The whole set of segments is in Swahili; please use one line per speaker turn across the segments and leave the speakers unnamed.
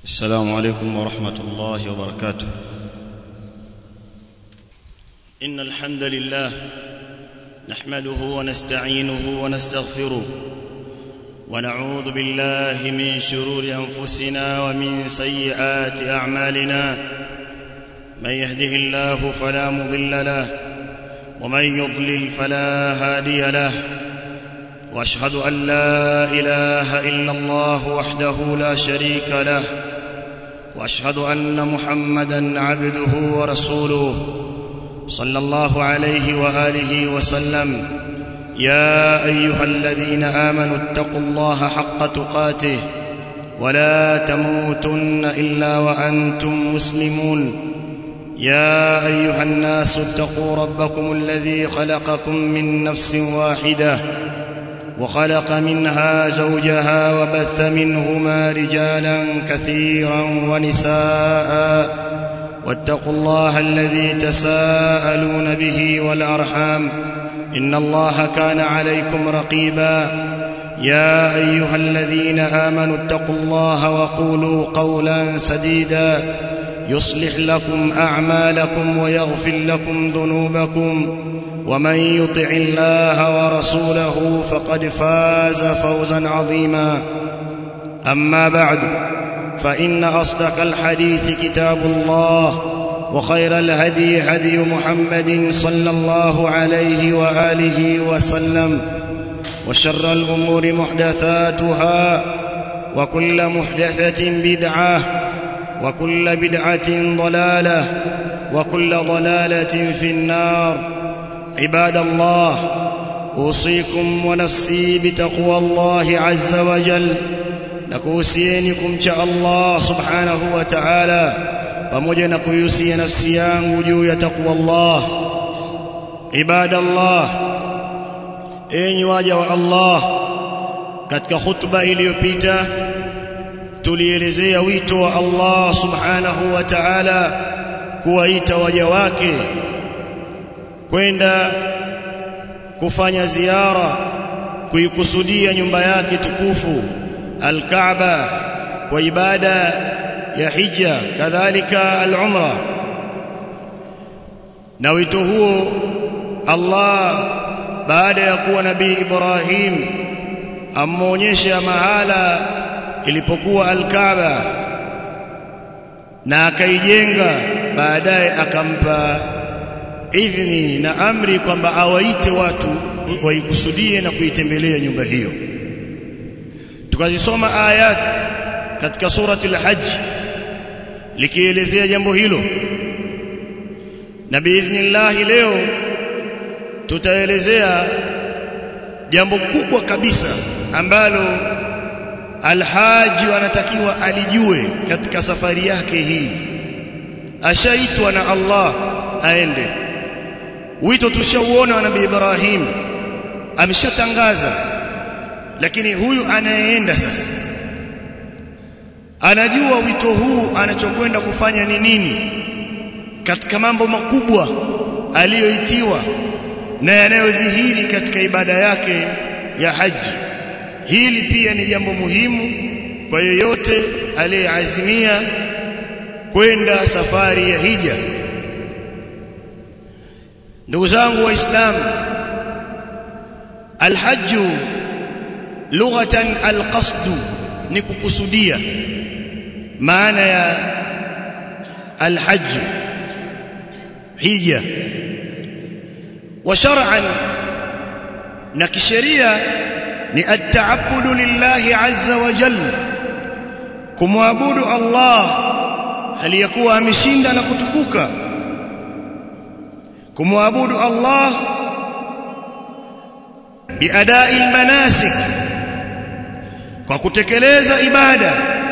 السلام عليكم ورحمة الله وبركاته. إن الحمد لله نحمده ونستعينه ونستغفره ونعوذ بالله من شرور أنفسنا ومن سيئات أعمالنا. من يهده الله فلا مضل له ومن يضلل فلا هادي له، وأشهد أن لا إله إلا الله وحده لا شريك له، وأشهد أن محمدًا عبده ورسوله صلى الله عليه وآله وسلم. يا أيها الذين آمنوا اتقوا الله حق تقاته ولا تموتن إلا وأنتم مسلمون. يا أيها الناس اتقوا ربكم الذي خلقكم من نفس واحدة وخلق منها زوجها وبث منهما رجالا كثيرا ونساء، واتقوا الله الذي تساءلون به والأرحام إن الله كان عليكم رقيبا. يا أيها الذين آمنوا اتقوا الله وقولوا قولا سديدا يصلح لكم أعمالكم ويغفر لكم ذنوبكم، ومن يطع الله ورسوله فقد فاز فوزا عظيما. أما بعد، فإن أصدق الحديث كتاب الله، وخير الهدي هدي محمد صلى الله عليه وآله وسلم، وشر الأمور محدثاتها، وكل محدثة بدعة، وكل بدعة ضلالة، وكل ضلالة في النار. عباد الله، أوصيكم ونفسي بتقوى الله عز وجل، nakuhusienikum cha Allah subhanahu wa ta'ala, pamoja na kuihusia nafsi yangu juu ya takwa Allah. Ibadallah, enyi waja wa Allah, katika khutba iliyopita tulielezea wito wa Allah subhanahu wa ta'ala kuwaita waja wake kwenda kufanya ziara, kuikusudia nyumba yake tukufu Al-Kaaba kwa ibada ya hija, kadhalika al-umra. Na wito huo Allah, baada ya kuwa Nabii Ibrahim amuonyesha mahala ilipokuwa Al-Kaaba na akaijenga, baadaye akampa idhni na amri kwamba awaite watu waikusudie na kuitembelea nyumba hiyo. Tukazisoma ayat katika surati al-Hajj likielezea jambo hilo, na biidhnillah leo tutaelezea jambo kubwa kabisa ambalo alhaji anatakiwa alijue katika safari yake hii. Ashaitwa na Allah aende. Wito tushauona wa Nabii Ibrahim, ameshatangaza, lakini huyu anayeenda sasa anajua wito huu anachokwenda kufanya ni nini katika mambo makubwa aliyoitiwa na yanayodhihiri katika ibada yake ya haji. Hili pia ni jambo muhimu kwa yeyote aliyeazimia kwenda safari ya hija. Ndugu zangu Waislamu, alhajju lughatan alqasdu ni kukusudia. Maana ya alhajju hija, wa shar'an na kisheria ni at-ta'abbudu lillahi azza wa jalla, kumwabudu Allah aliyakuwa ameshinda na kutukuka, kumwabudu Allah biadai almanasik, kwa kutekeleza ibada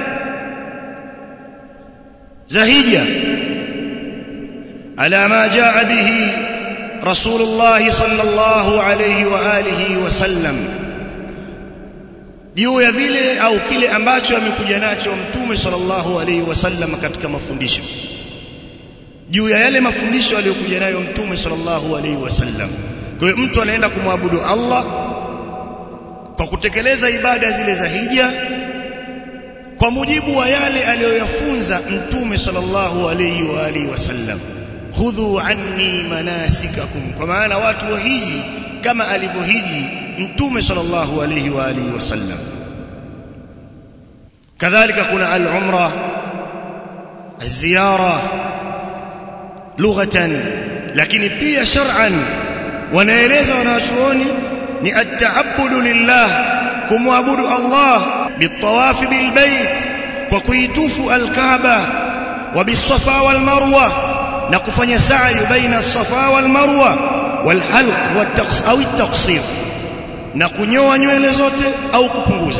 za hija, ala ma jaa bihi Rasulullah sallallahu alayhi wa alihi wasallam, juu ya vile au kile ambacho amekuja nacho Mtume sallallahu alayhi wasallam katika mafundisho, juu ya yale mafundisho aliyokuja nayo Mtume sallallahu alayhi wasallam. Kwa hiyo mtu anaenda kumwabudu Allah kwa kutekeleza ibada zile za hija, kwa mujibu wa yale aliyoyafunza Mtume sallallahu alayhi wa alihi wasallam. Khudhu anni manasikakum, kwa maana watu wahiji kama alivyohiji Mtume sallallahu alayhi wa alihi wasallam. Kadhalika kuna al-umra, az-ziyara lughatan, lakini pia shar'an wanaeleza wanachuoni ni at-ta'abbudu lillah, kumwabudu Allah bitawafi bilbayt, kwa kuitufu al-Kaaba, wa bis-Safa wal-Marwa, na kufanya sa'i baina as-Safa wal-Marwa, wal-halq au at-taqsir, na kunyoa nywele zote au kupunguza.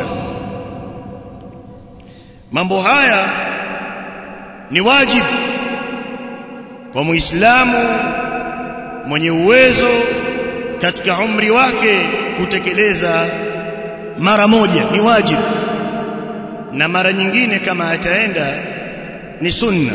Mambo haya ni wajibu kwa Muislamu mwenye uwezo katika umri wake kutekeleza mara moja, ni wajibu, na mara nyingine kama ataenda ni sunna.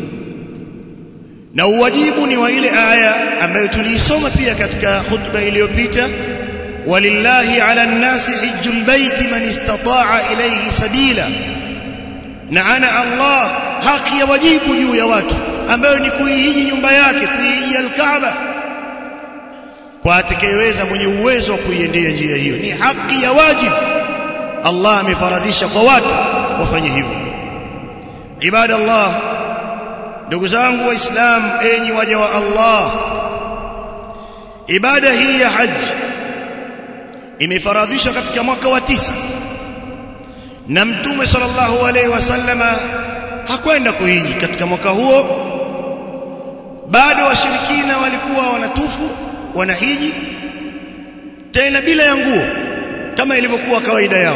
Na uwajibu ni wa ile aya ambayo tuliisoma pia katika khutba iliyopita, walillahi ala nnasi hijjul baiti man istata'a ilayhi sabila, na ana Allah haki ya wajibu juu ya watu ambayo ni kuihiji nyumba yake, kuihiji al-Kaaba, kwa atakayeweza, mwenye uwezo wa kuiendea njia hiyo. Ni haki ya wajibu, Allah amefaradhisha kwa watu wafanye hivyo. Ibadallah, ndugu zangu waislamu, enyi waja wa Allah, ibada hii ya haji imefaradhishwa katika mwaka wa 9, na Mtume sallallahu alaihi wasallama hakwenda kuhiji katika mwaka huo. Bado washirikina walikuwa wanatufu, wanahiji, tena bila ya nguo kama ilivyokuwa kawaida yao.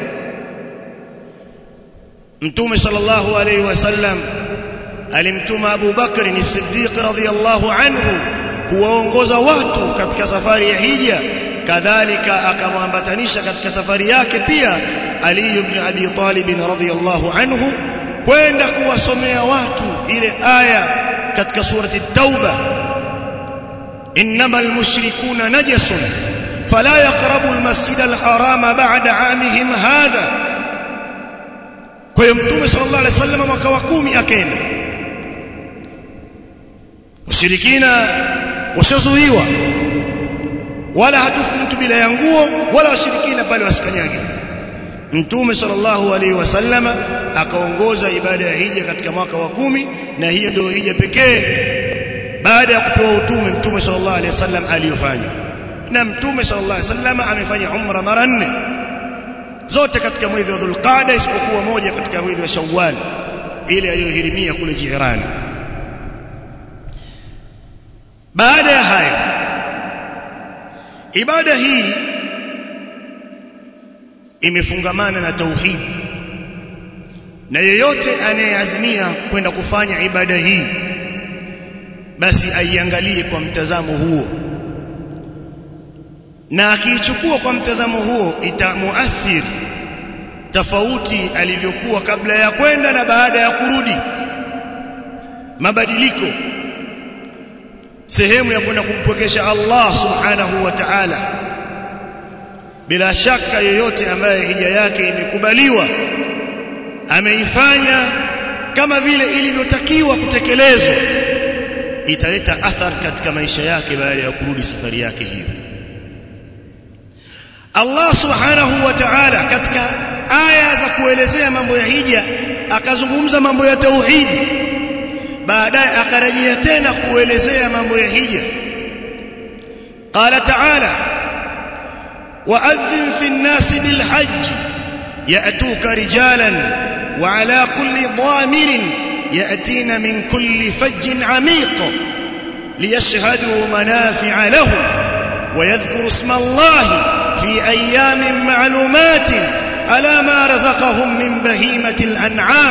Mtume sallallahu alaihi wasallam alimtuma Abu Bakr as-Siddiq radhiyallahu anhu kuwaongoza watu katika safari ya hija. Kadhalika akamwambatanisha katika safari yake pia Ali ibn Abi Talib radhiyallahu anhu kwenda kuwasomea watu ile aya katika surati at-Tauba, innamal mushrikuna najasun fala yaqrabu al-masjid al-harama ba'da 'amihim hadha. Kwa hiyo Mtume sallallahu alaihi wasallam mwaka wa 10 akaenda, washirikina washazuiwa, wala hatufu mtu bila ya nguo, wala washirikina pale wasikanyage. Mtume sallallahu alaihi wasallam akaongoza ibada ya hija katika mwaka wa 10, na hiyo ndio hija pekee baada ya kupewa utume Mtume sallallahu alaihi wasallam aliyofanya. Na Mtume sallallahu alaihi wasallam amefanya umra mara 4, zote katika mwezi wa Dhulqaada, isipokuwa moja katika mwezi wa Shawwal, ile aliyohirimia kule Jirani. Baada ya hayo, ibada hii imefungamana na tauhid, na yeyote anayeazimia kwenda kufanya ibada hii basi aiangalie kwa mtazamo huo, na akiichukua kwa mtazamo huo itamuathiri tofauti alivyokuwa kabla ya kwenda na baada ya kurudi. Mabadiliko, sehemu ya kwenda kumpwekesha Allah subhanahu wa ta'ala. Bila shaka yeyote ambaye hija yake imekubaliwa, ameifanya kama vile ilivyotakiwa kutekelezwa, italeta athari katika maisha yake baada ya kurudi safari yake hiyo. Allah subhanahu wa ta'ala katika aya za kuelezea mambo ya hija akazungumza mambo ya tauhidi, baadaye akarejea tena kuelezea mambo ya hija. Qala ta'ala, wa'adhin fi an-nasi bil hajj ya'tuka rijalan wa ala kulli dhamirin ya'tina min kulli fajjin 'amiq liyashhadu manafi'a lahum wa yadhkuru isma Allahi fi ayyamin ma'lumatin ala ma razaqahum min bahimatil an'am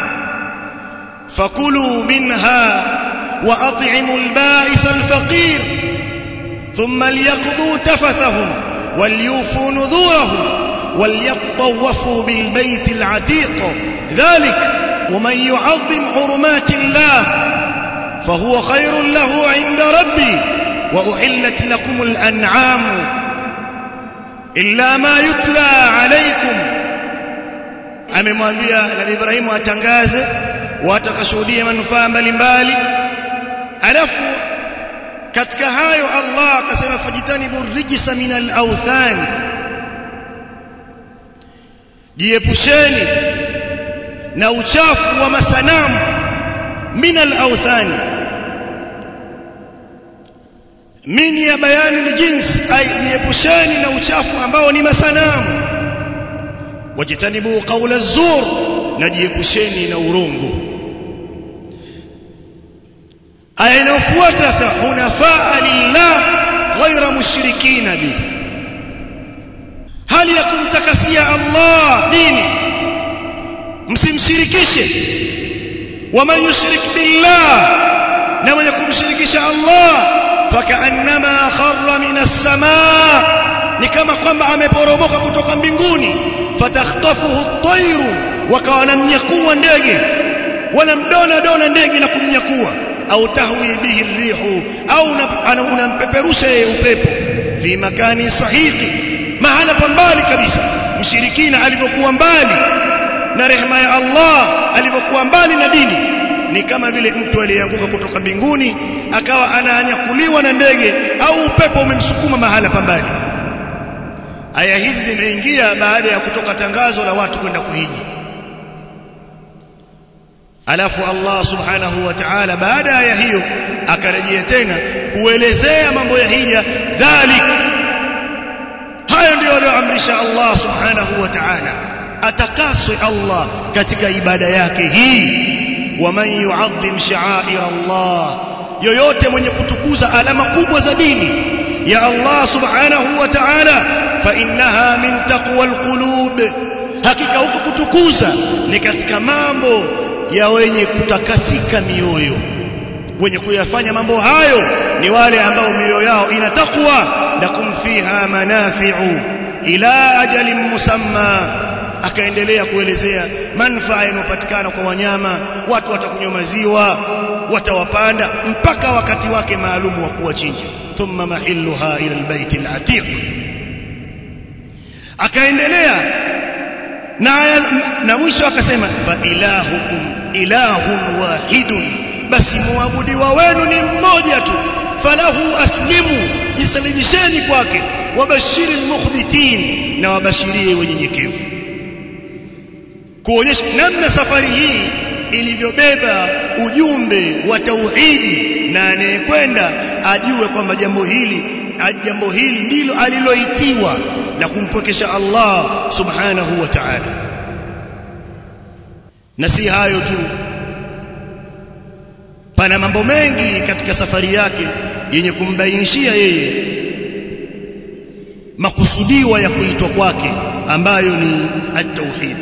fakulu minha wa at'imul ba'isal faqir thumma liyaqdu tafathahum walyufu nudhurahum walyatawafu bil baytil atiq dhalik ومن يعظم حرمات الله فهو خير له عند ربي وأحلت لكم الأنعام إلا ما يتلى عليكم amemwambia Nabii Ibrahim atangaze watu wakashuhudia manufaa mbalimbali. Alafu katika hayo Allah akasema fajitanibu rijsa minal awthan, jiepusheni na uchafu wa masanamu. Minal awthan min ya bayani aljins, ay jiepusheni na uchafu ambao ni masanamu. Wajitanibu qawla az-zur, na jiepusheni na urongo. Aya inayofuata sasa hunafaa lillah ghayra mushrikina bi, hali ya kumtakasia Allah dini, msimshirikishe. Waman yushrik billah, na mwenye kumshirikisha Allah fakaannama kharra minas samaa, ni kama kwamba ameporomoka kutoka mbinguni. Fatakhtafuhu at-tayru, wakawa wanamnyakua ndege, wanamdona ndege na kumnyakua. Au tahwi bihi rihu, au unampeperusha yeye upepo. Fi makani sahihi, mahala pambali kabisa. Mshirikina alipokuwa mbali na rehema ya Allah, alipokuwa mbali na dini, ni kama vile mtu aliyeanguka kutoka mbinguni akawa ananyakuliwa na ndege au upepo umemsukuma mahala pambali. Aya hizi zimeingia baada ya kutoka tangazo la watu kwenda kuhiji. Alafu Allah subhanahu wa ta'ala baada ya hiyo akarejea tena kuelezea mambo ya hija. Dhalik, hayo ndio aliyoamrisha Allah subhanahu wa ta'ala, atakaswe Allah katika ibada yake hii. Waman yu'azzim sha'air Allah, yoyote mwenye kutukuza alama kubwa za dini ya Allah subhanahu wa ta'ala, fa innaha min taqwa alqulub, hakika huko kutukuza ni katika mambo ya wenye kutakasika mioyo. Wenye kuyafanya mambo hayo ni wale ambao mioyo yao ina takwa. Lakum fiha manafi'u ila ajalin musamma, akaendelea kuelezea manufaa yanopatikana kwa wanyama. Watu watakunywa maziwa, watawapanda mpaka wakati wake maalumu wa kuwachinja. Thumma mahilluha ila albayt alatiq. Akaendelea na mwisho akasema fa ilahukum ilahun wahidun, basi muabudiwa wenu ni mmoja tu. Falahu aslimu, jisalimisheni kwake. Wabashiril mukhbitin, na wabashirie wenyenyekevu. Kuonyesha namna safari hii ilivyobeba ujumbe wa tauhidi, na anayekwenda ajue kwamba jambo hili ndilo aliloitiwa la kumpokesha Allah subhanahu wa ta'ala. Na si hayo tu, pana mambo mengi katika safari yake yenye kumbainishia yeye makusudiwa ya kuitwa kwake, ambayo ni at-tauhid.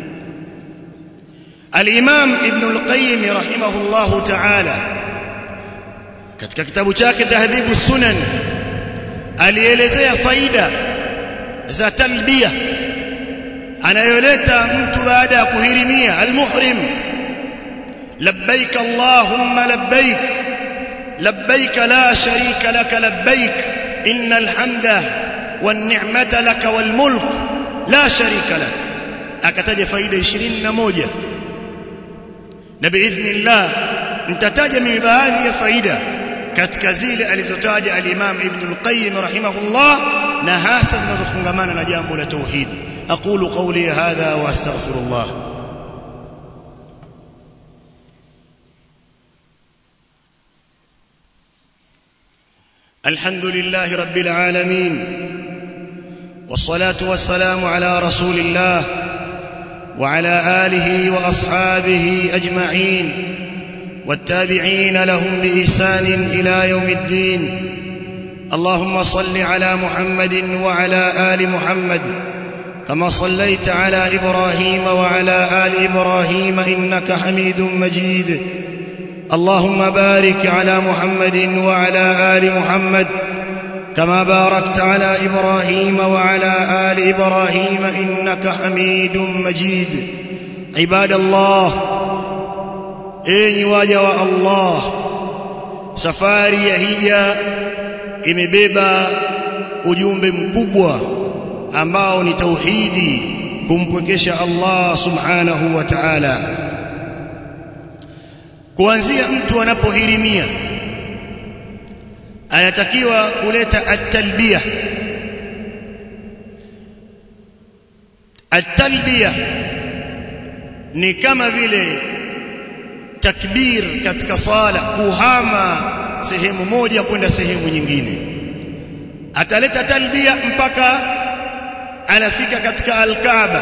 Al-Imam Ibn al-Qayyim rahimahullahu ta'ala katika kitabu chake Tahdhibu Sunan alielezea faida za talbia anayoleta mtu baada ya kuhirimia. Al-muhrim, labbaik allahumma labbaik labbaik la sharika laka labbaik innal hamda wan ni'mata laka wal mulk la sharika lak. Akataja faida 21, na biidhnillah nitataja mimi baadhi ya faida katika zile alizotaja al-Imam Ibn al-Qayyim rahimahullah, na hasa zinazofungamana na jambo la tauhid. أقول قولي هذا وأستغفر الله. الحمد لله رب العالمين، والصلاة والسلام على رسول الله وعلى آله وأصحابه أجمعين والتابعين لهم بإحسان إلى يوم الدين. اللهم صل على محمد وعلى آل محمد كما صليت على إبراهيم وعلى آل إبراهيم إنك حميد مجيد. اللهم بارك على محمد وعلى آل محمد كما باركت على إبراهيم وعلى آل إبراهيم إنك حميد مجيد. عباد الله، enyi waja wa Allah, safari ya hija imebeba ujumbe mkubwa ambao ni tauhidi kumpwekesha Allah subhanahu wa ta'ala. Kuanzia mtu anapohirimia anatakiwa kuleta at-talbiyah. At-talbiyah ni kama vile takbir katika sala, kuhama sehemu moja kwenda sehemu nyingine. Ataleta talbiyah mpaka anafika katika al-Kaaba,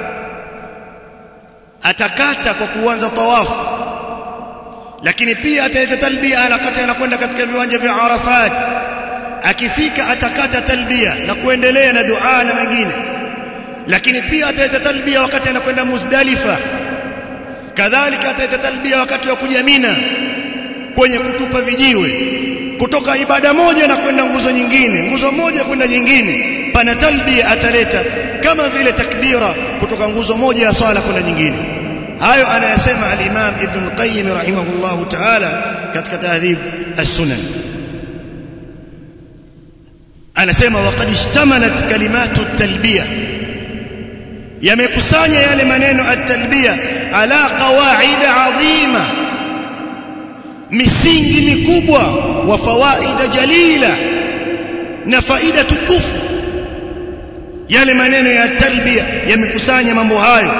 atakata kwa kuanza tawafu, lakini pia ataleta talbiyah anakata anakwenda katika viwanja vya Arafat. Akifika atakata talbiyah na kuendelea na dua na mengine, lakini pia ataleta talbiyah wakati anakwenda Muzdalifa. Kadhalika ataleta talbiyah wakati wa kuja Mina kwenye kutupa vijiwe, kutoka ibada moja na kwenda nguzo nyingine, nguzo moja kwenda nyingine, pana talbiyah ataleta kama vile takbira kutoka nguzo moja ya swala kwenda nyingine. Hayo anayasema al-Imam Ibn al-Qayyim rahimahullahu ta'ala katika Tahdhib as-Sunan. Anasema waqad ishtamalat kalimatu at-talbiyah, yamekusanya yale maneno at-talbiyah ala qawaid adhima, misingi mikubwa, wa fawaida jalila, na faida tukufu. Yale maneno ya talbiyah yamekusanya mambo hayo.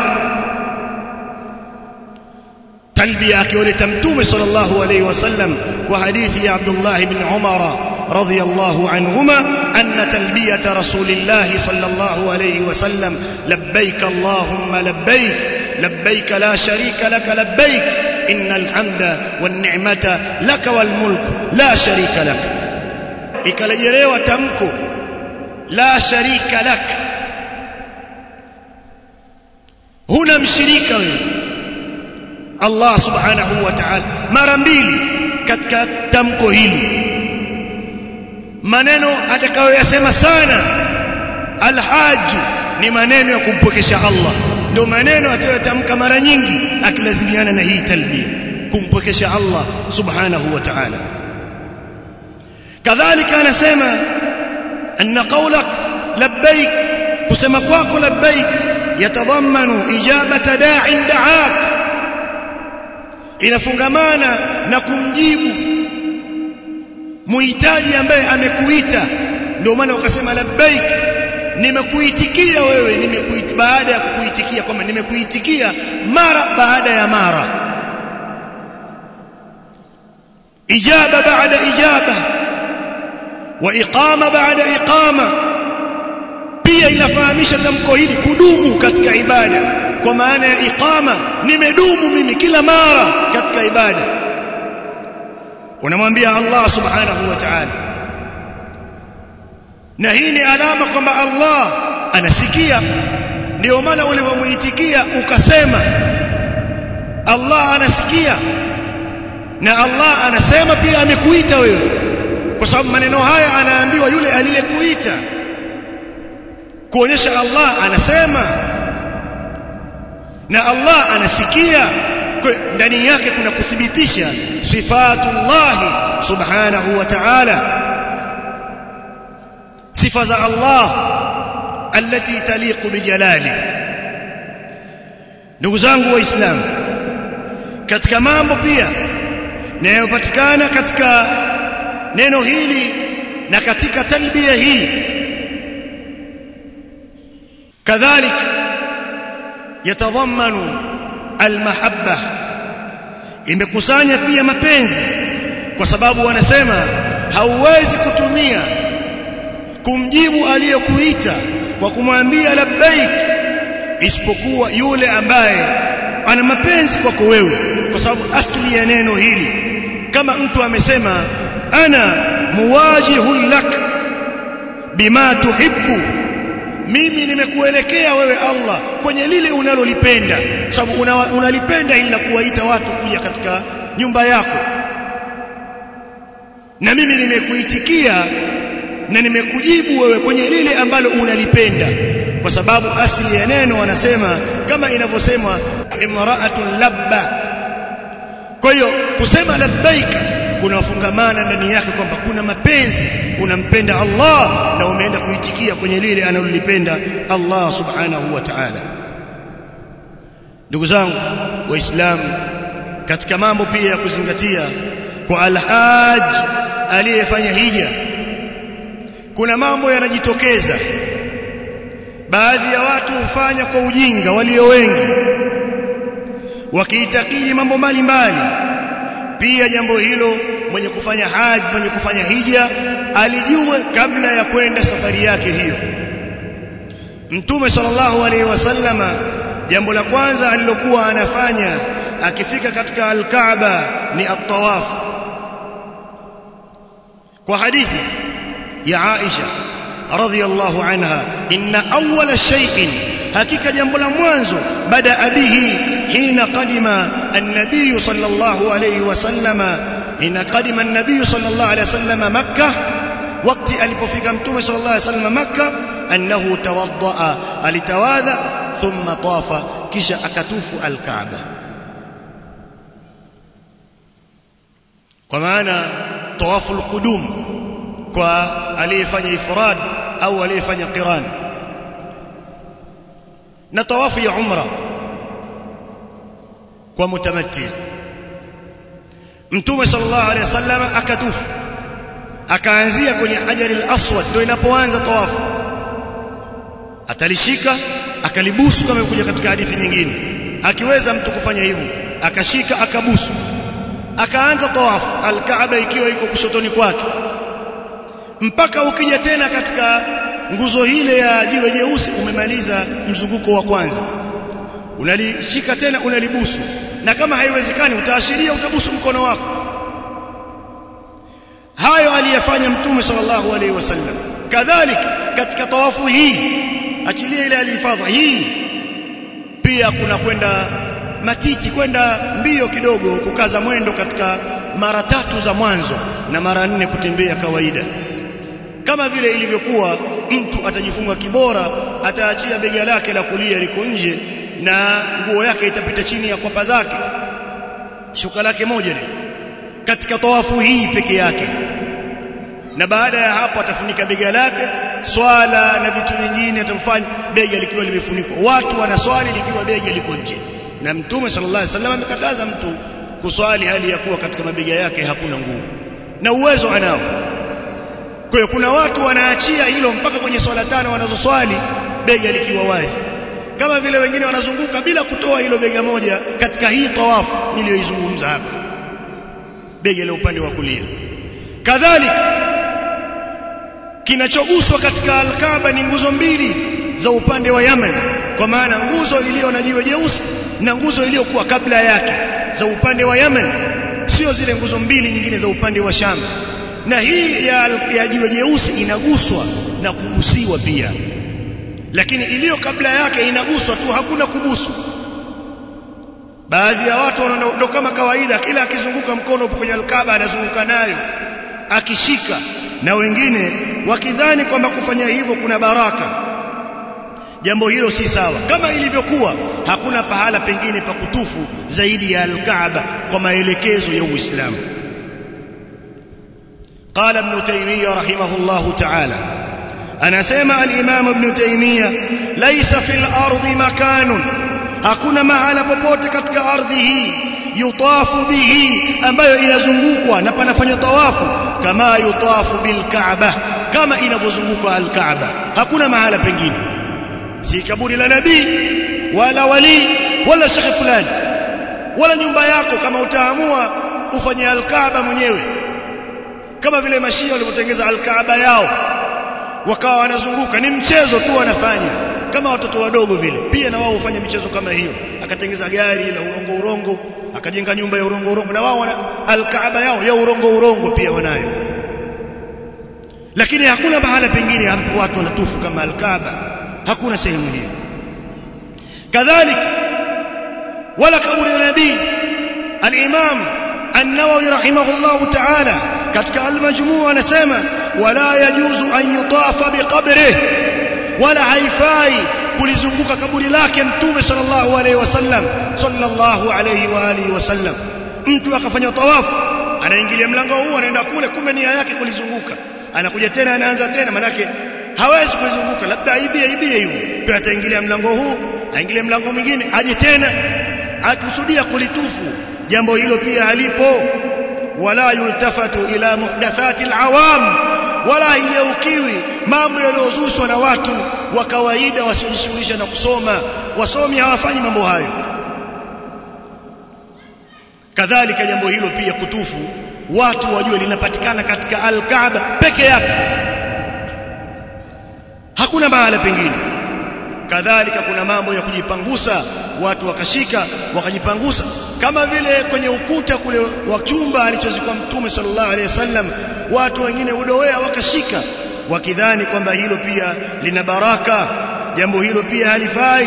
Talbiyah akioleta Mtume sallallahu alayhi wasallam kwa hadithi ya Abdullah ibn Umar radhiyallahu anhuma anna talbiyata rasulillah sallallahu alayhi wasallam labbaik allahumma labbaik labbaik la sharika lak labbaik innal hamda wan ni'mata lak wal mulk la sharika lak. Ikalejelewa tamko la sharika lak, huna mshirika wewe Allah subhanahu wa ta'ala, mara mbili katika tamko hili. Maneno atakayoyasema sana al-Hajj ni maneno ya kumpokesha Allah, ndio maneno atayotamka mara nyingi akilazimiana na hii talbiyah, kumpokesha Allah subhanahu wa ta'ala. Kadhalika anasema anna qawlak labbaik, kusema kwako labbaik yatadhammanu ijabata da'in da'ak, inafungamana na kumjibu muhitaji ambaye amekuita. Ndio maana ukasema labbaik, nimekuitikia wewe, nimekuita baada ya kukuitikia, kwamba nimekuitikia mara baada ya mara. Ijaba baada ijaba wa iqama baada iqama, pia inafahamisha tamko hili kudumu katika ibada, kwa maana ya iqama, nimedumu mimi kila mara katika ibada. Unamwambia Allah subhanahu wa ta'ala, na hii ni alama kwamba Allah anasikia. Ndio maana ulipomuitikia ukasema Allah anasikia, na Allah anasema pia amekuita wewe, kwa sababu maneno haya anaambiwa yule aliyekuita, kuonyesha Allah anasema na Allah anasikia. Kwa ndani yake kuna kuthibitisha sifatullah subhanahu wa ta'ala, sifa za Allah allati taliqu bijalali. Ndugu zangu waislamu, katika mambo pia yanayopatikana katika neno hili na katika talbiyah hii, kadhalika yatadhammanu almahabba, imekusanya pia mapenzi, kwa sababu wanasema hauwezi kutumia kumjibu aliyekuita kwa kumwambia labbaik isipokuwa yule ambaye ana mapenzi kwako wewe, kwa sababu asli ya neno hili, kama mtu amesema ana muwajihun lak bima tuhibbu, mimi nimekuelekea wewe Allah kwenye lile unalolipenda, sababu unalipenda ili la kuwaita watu kuja katika nyumba yako, na mimi nimekuitikia na nimekujibu wewe kwenye lile ambalo unalipenda, kwa sababu asili ya neno wanasema kama inavyosemwa imra'atun labba. Kwa hiyo kusema labbaika kunafungamana ndani yake kwamba kuna mapenzi, unampenda Allah na umeenda kuitikia kwenye lile analolipenda Allah subhanahu wa ta'ala. Ndugu zangu waislamu, katika mambo pia ya kuzingatia kwa alhaj aliyefanya hija, kuna mambo yanajitokeza. Baadhi ya watu hufanya kwa ujinga, walio wengi wakiitakidi mambo mbalimbali. Pia jambo hilo mwenye kufanya haji, mwenye kufanya hija alijue kabla ya kwenda safari yake hiyo. Mtume sallallahu alaihi wasallama, jambo la kwanza alilokuwa anafanya akifika katika al-Kaaba ni at-tawaf. Kwa hadithi ya Aisha radhiyallahu anha, inna awwala shay'in, hakika jambo la mwanzo, bada bihi hina qadima an-nabiy sallallahu alayhi wasallama, hina qadima an-nabiy sallallahu alayhi wasallama Makkah, wakati alipofika mtume sallallahu alayhi wasallam Makkah, annahu tawaddaa, alitawadha, thumma tafa, kisha akatufu al-Kaaba. Kwa maana tawafu al-qudum kwa aliyefanya ifrad au aliyefanya qiran, na tawafu ya umra kwa mutamatti. Mtume sallallahu alaihi wasallam akatufu, akaanzia kwenye Hajar al-Aswad, ndio inapoanza tawafu. Atalishika akalibusu, kama kuja katika hadithi nyingine, akiweza mtu kufanya hivyo, akashika akabusu, akaanza tawafu al-Kaaba ikiwa iko kushotoni kwake, mpaka ukija tena katika nguzo ile ya jiwe jeusi, umemaliza mzunguko wa kwanza, unalishika tena unalibusu, na kama haiwezekani utaashiria, utabusu mkono wako. Hayo aliyefanya mtume sallallahu alaihi wasallam. Kadhalika katika tawafu hii, achilia ile alifadha hii, pia kuna kwenda matiti, kwenda mbio kidogo, kukaza mwendo katika mara 3 za mwanzo na mara 4 kutembea kawaida. Kama vile ilivyokuwa mtu atajifunga kibora, ataachia bega lake la kulia liko nje na nguo yake itapita chini ya kwapa zake, shuka lake moja ni katika tawafu hii peke yake, na baada ya hapo atafunika bega lake. Swala na vitu vingine atafanya bega likiwa limefunikwa. Watu wanaswali likiwa bega liko nje, na mtume sallallahu alaihi wasallam amekataza mtu kuswali hali ya kuwa katika mabega yake hakuna nguo, na uwezo anao. Kwa hiyo kuna watu wanaachia hilo mpaka kwenye swala 5 wanazoswali bega likiwa wazi, kama vile wengine wanazunguka bila kutoa hilo bega moja katika hii tawafu niliyoizungumza hapa, bega la upande wa kulia. Kadhalika kinachoguswa katika al-Kaaba ni nguzo 2 za upande wa Yemen, kwa maana nguzo iliyo na jiwe jeusi na nguzo iliyokuwa kabla yake za upande wa Yemen, sio zile nguzo 2 nyingine za upande wa Sham. Na hii ya jiwe jeusi inaguswa na kubusiwa pia, lakini iliyo kabla yake inaguswa tu, hakuna kubusu. Baadhi ya watu wanaona kama kawaida, kila akizunguka mkono upo kwenye al-Kaaba anazunguka nayo akishika, na wengine wakidhani kwamba kufanya hivyo kuna baraka. Jambo hilo si sawa. Kama ilivyokuwa hakuna pahala pengine pa kutufu zaidi ya al-Kaaba kwa maelekezo ya Uislamu. قال ابن تيمية رحمه الله تعالى, أنا سمع الإمام ابن تيمية, ليس في الأرض مكان, hakuna mahala popote katika ardhi hii, yutafu bihi, ambayo inazungukwa na panafanywa tawafu, kama yutafu bil Kaaba, kama inavyozunguka al-Kaaba. Hakuna mahala pengine, si kaburi la nabii wala wali wala shekhi fulani wala nyumba yako. Kama utaamua ufanye al-Kaaba mwenyewe, kama vile Mashia walivyotengeza al-Kaaba yao wakawa wanazunguka, ni mchezo tu wanafanya, kama watoto wadogo vile. Pia na wao hufanya michezo kama hiyo, akatengeza gari la urongo, akajenga nyumba ya urongo, na wao wana al-Kaaba yao ya urongo pia wanayo. Lakini hakuna mahala pengine hapo watu wanatufu kama al-Kaaba, hakuna sehemu hiyo. Kadhalika wala kaburi la nabii. Al-Imam An-Nawawi rahimahullahu ta'ala katika al-Majmu' anasema, wala yajuzu an yutafa biqabrihi, wala haifai kulizunguka kaburi lake mtume sallallahu alayhi wa alihi wasallam. Mtu akafanya tawafu, anaingilia mlango huu anaenda kule, kumbe nia yake kulizunguka, anakuja tena anaanza tena, manake hawezi kuzunguka, labda aibie hivyo, pia ataingilia mlango huu aingilie mlango mwingine, aje tena, akusudia kulitufu. Jambo hilo pia halipo. Wala yultafatu ila muhdathati alawam, wala yaukiwi mambo yaliyozushwa na watu wa kawaida wasiojishughulisha na kusoma. Wasomi hawafanyi mambo hayo. Kadhalika jambo hilo pia kutufu, watu wajue linapatikana katika al-Kaaba peke yake, hakuna mahala pengine. Kadhalika kuna mambo ya kujipangusa, watu wakashika wakajipangusa, kama vile kwenye ukuta kule wa chumba alichozikwa Mtume sallallahu alaihi wasallam, watu wengine udowea wakashika wakidhani kwamba hilo pia lina baraka. Jambo hilo pia halifai.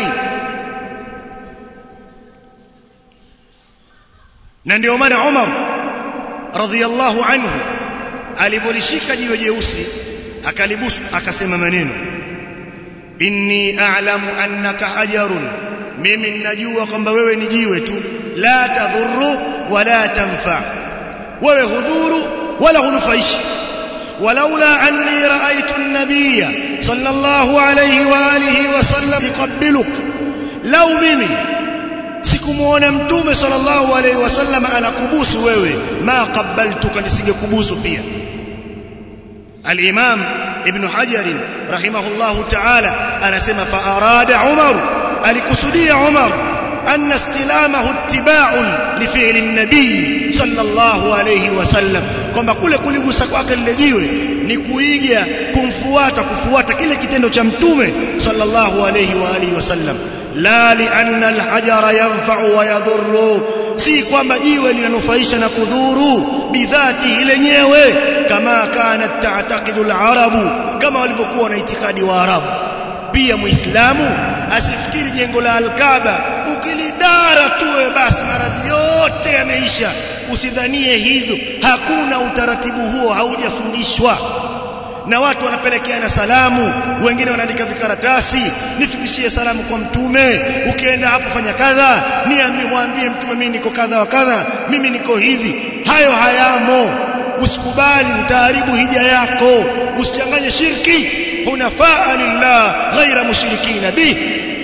Na ndio maana Umar radhiyallahu anhu alivolishika jiwe jeusi akalibusu, akasema maneno, inni a'lamu annaka hajarun, mimi ninajua kwamba wewe ni jiwe tu, la tadhurru wala tanfa, wewe hudhuru wala hunufaishi. walaula anni ra'aytu an-nabiyya sallallahu alayhi wa alihi wa sallam yuqabbiluk, law mimi sikumuona Mtume sallallahu alayhi wasallam anakubusu wewe, ma qabbaltuka, nisingekubusu pia. Al-Imam Ibn Hajar rahimahullahu ta'ala anasema fa arada Umar, alikusudia Umar anna istilamahu ittiba'un li fi'li an-nabiy sallallahu alayhi wasallam, kwamba kule kuligusa kwake lile jiwe ni kuiga kufuata kile kitendo cha Mtume sallallahu alayhi wa alihi wasallam. La li anna al-hajara yanfa'u wa yadhurru, si kwamba jiwe linanufaisha na kudhuru bidhatihi lenyewe, kama kana ta'taqidu al-arabu, kama walivyokuwa na itikadi wa Arabu. Pia Muislamu asifikiri jengo la al-Kaaba ukilidara tuwe basi maradhi yote yameisha. Usidhanie hivyo, hakuna utaratibu huo, haujafundishwa. Na watu wanapelekeana salamu, wengine wanaandika vikaratasi, nifikishie salamu kwa Mtume, ukienda hapo fanya kadha, mwambie Mtume mimi niko kadha wa kadha, mimi niko hivi. Hayo hayamo. Usikubali, utaharibu hija yako. Usichanganye shirki, hunafaa lillah ghaira mushrikina bih.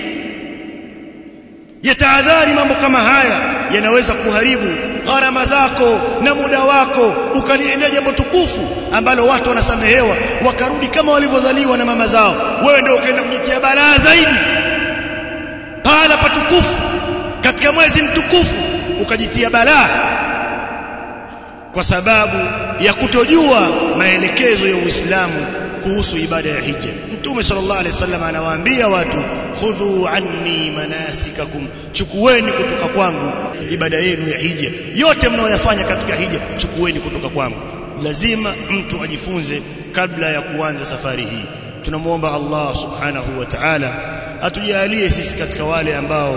Yatahadhari, mambo kama haya yanaweza kuharibu gharama zako na muda wako, ukaliendea jambo tukufu ambalo watu wanasamehewa wakarudi kama walivyozaliwa na mama zao. Wewe ndio ukaenda kujitia balaa zaidi pala patukufu katika mwezi mtukufu, ukajitia balaa kwa sababu ya kutojua maelekezo ya Uislamu kuhusu ibada ya hija. Mtume sallallahu alaihi wasallam anawaambia watu, khudhu anni manasikakum, chukueni kutoka kwangu ibada yenu ya hija, yote mnaoyafanya katika hija chukueni kutoka kwangu. Lazima mtu ajifunze kabla ya kuanza safari hii. Tunamuomba Allah subhanahu wa ta'ala atujalie sisi katika wale ambao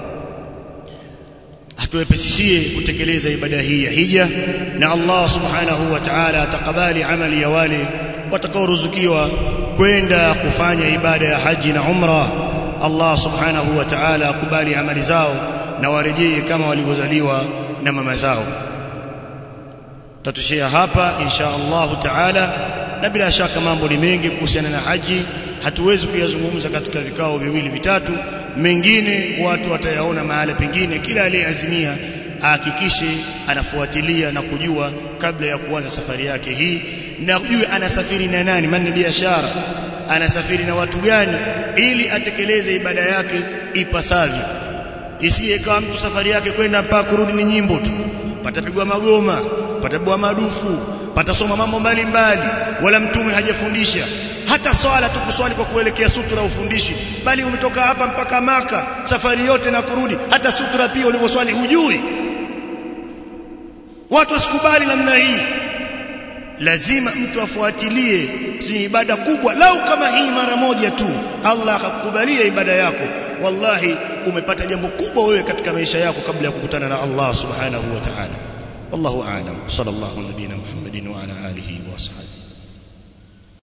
atuepesishie kutekeleza ibada hii ya hija, na Allah subhanahu wa ta'ala atakabali amali ya wale watakaoruzukiwa kwenda kufanya ibada ya haji na umra. Allah subhanahu wa ta'ala akubali amali zao na warejee kama walivyozaliwa na mama zao. Tatushia hapa insha Allah ta'ala, na bila shaka mambo ni mengi kuhusiana na haji, hatuwezi kuyazungumza katika vikao viwili vitatu. Mengine watu watayaona mahala pengine. Kila aliyeazimia ahakikishe anafuatilia na kujua kabla ya kuanza safari yake hii, na kujua anasafiri na nani, maana biashara anasafiri na watu gani, ili atekeleze ibada yake ipasavyo. Isiye kama mtu safari yake kwenda mpaka kurudi ni nyimbo tu, patapigwa magoma, patapigwa madufu, patasoma mambo mbalimbali, wala Mtume hajafundisha. Hata swala tu kuswali kwa kuelekea sutra ufundishi, bali umetoka hapa mpaka Maka safari yote na kurudi, hata sutra pia ulivyoswali hujui. Watu wasikubali namna hii. Lazima mtu afuatilie ibada kubwa. Lau kama hii mara moja tu Allah akakubalia ibada yako, wallahi umepata jambo kubwa wewe katika maisha yako kabla ya kukutana na Allah subhanahu wa ta'ala. Wallahu a'lam. Sallallahu nabiyina Muhammadin wa ala alihi wa sahbihi.